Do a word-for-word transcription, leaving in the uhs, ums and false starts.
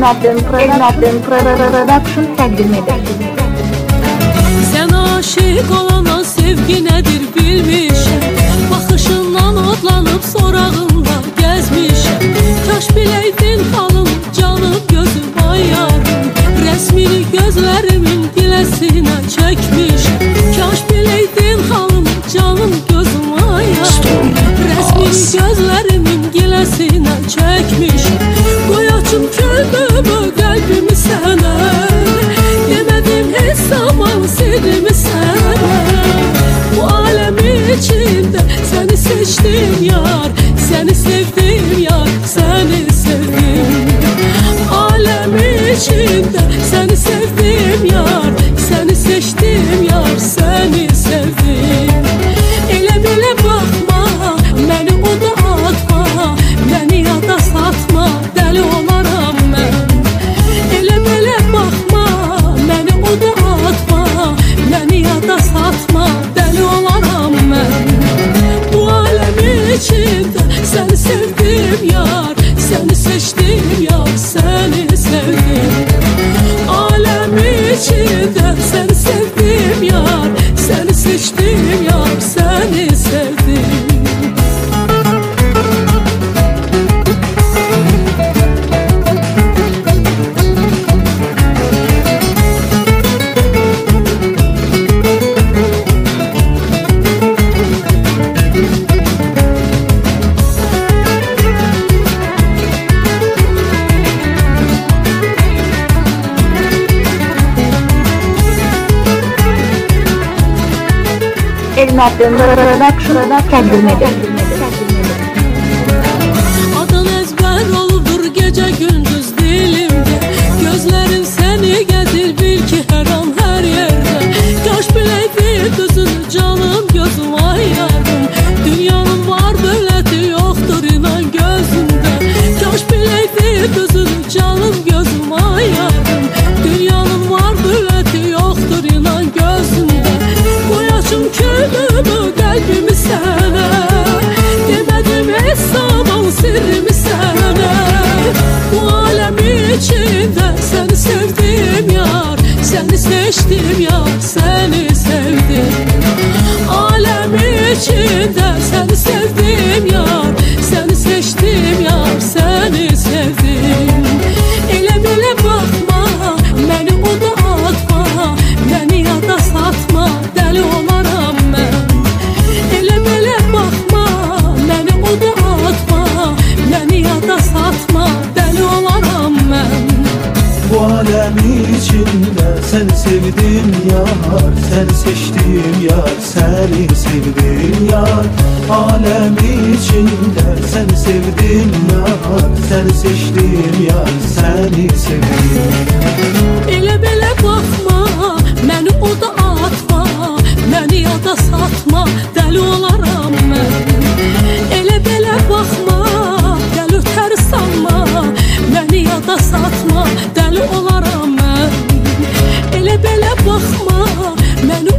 Elmadın Production təqdim edir. Sən aşık olana sevgi nədir bilmişəm. Baxışından odlanıb sorağında gəzmişəm. Kaş biləydin halım, canım, gözüm, ay yarım. Rəsmini gözlərimin giləsinə çəkmişəm. Kaş biləydin halım, canım, gözüm, ay yarım. Rəsmini gözlərimin giləsinə çəkmişəm. Qoy açım könlümü, qəlbimi sənə. Demədim heç zaman sirrimi sənə. Bu aləmin içində səni seçdim yar, səni sevdim yar, səni sevdim. Aləmin içində səni sevdim yar, səni seçdim yar, səni sevdim. Elə belə baxma, məni oda atma, məni yada satma, dəli olaram mən. Elə belə baxma, məni oda atma, məni yada satma, dəli olaram mən. Bu aləmin içində səni sevdim yar, səni seçdim yar, səni sevdim. Aləmin içində səni sevdim yar, səni seçdim yar, səni sevdim. Elmadın Production təqdim edir. Adın ezber oldur gece gündüz dilimde. Gözlerim seni getir bil ki her an her yerde. Kaş bileydi düzünü canım, gözüm, ay yarım. Dünyanın var dövleti yoktur inan gözümde. Kaş bileydi düzünü canım, gözüm, ay yarım. Dünyanın var dövleti yoktur inan gözümde. Koy açım könlümü, qəlbimi sənə. Demədim heç zaman sirrimi sənə. Bu aləmin içində səni sevdim yar, səni seçdim yar, səni sevdim. Aləmin içində səni sevdim yar, səni seçdim yar, səni sevdim. Elə belə baxma, məni oda atma, məni yada satma, dəli olaram mən. Elə belə baxma, məni oda atma, məni yada satma, dəli olaram mən. Bu aləmin içində səni sevdim yar, səni seçdim yar, səni sevdim yar. Aləmin içində səni sevdim yar, səni seçdim yar, səni sevdim. Elə belə baxma, məni oda atma, məni yada satma, dəli olaram mən. Elə belə baxma, gəl ötəri sanma, məni yada satma, dəli olaram mən. Elə belə baxma, məni